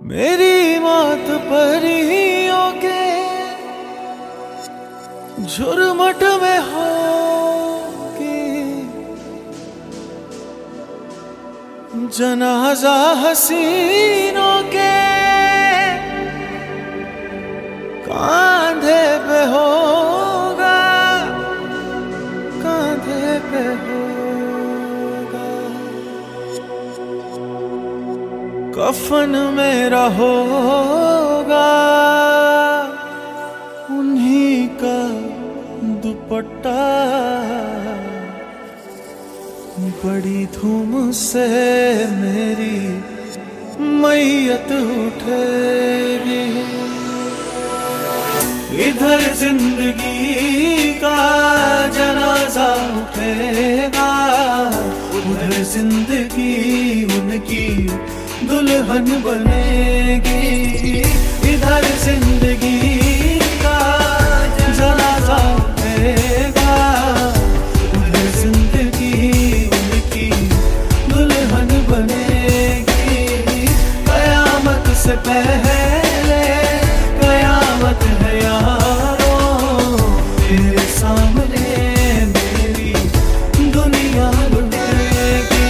मेरी मौत परियों के झुरमुट में होगी, जनाजा हसीनों के कांधे पे होगा, कांधे पे होगा। कफन मेरा होगा उन्हीं का दुपट्टा, बड़ी धूम से मेरी मैयत उठेगी। इधर जिंदगी का जनाजा उठेगा, उधर जिंदगी उनकी दुल्हन बनेगी। इधर जिंदगी का जनाजा उठेगा, उधर जिंदगी उनकी दुल्हन बनेगी। कयामत से पहले कयामत है यारों, तेरे सामने मेरी दुनिया लुटेगी।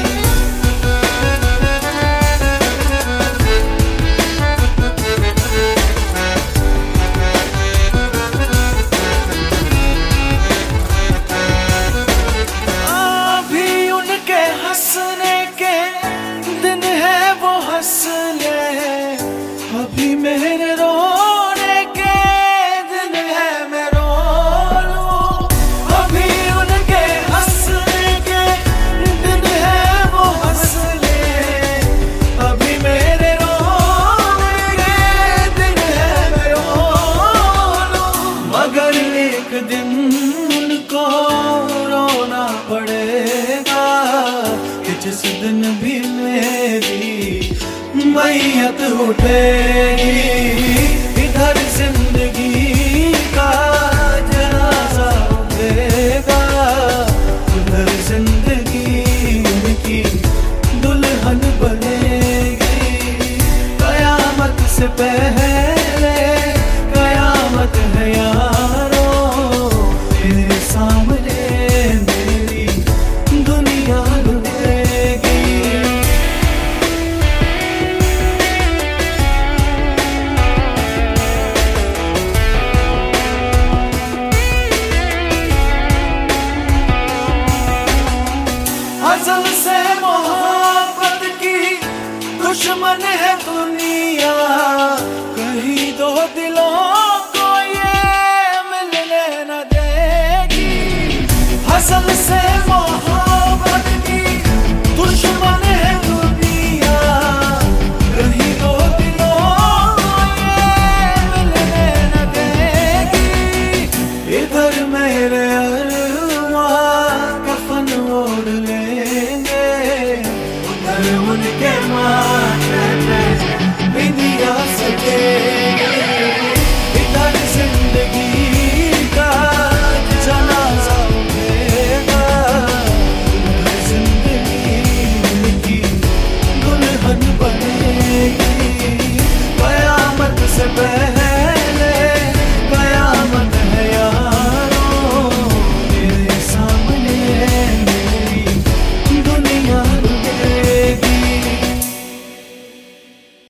अभी उनके हंसने के दिन है वो हंस ले, अभी मेरे रोने के दिन है मैं रो लूं। अभी उनके हंसने के दिन है वो हंस ले, अभी मेरे रोने के दिन है मैं रो लूं। मगर एक दिन उनको रोना पड़ेगा कि जिस दिन भी मेरी मैयत उठेगी। इधर जिंदगी का जनाजा उठेगा, उधर जिंदगी उनकी दुल्हन बनेगी। कयामत से पहले कयामत है यारों, तेरे सामने मेरी दुनिया लुटेगी। अज़ल से मोहब्बत की दुश्मन है दुनिया, कहीं दो दिलों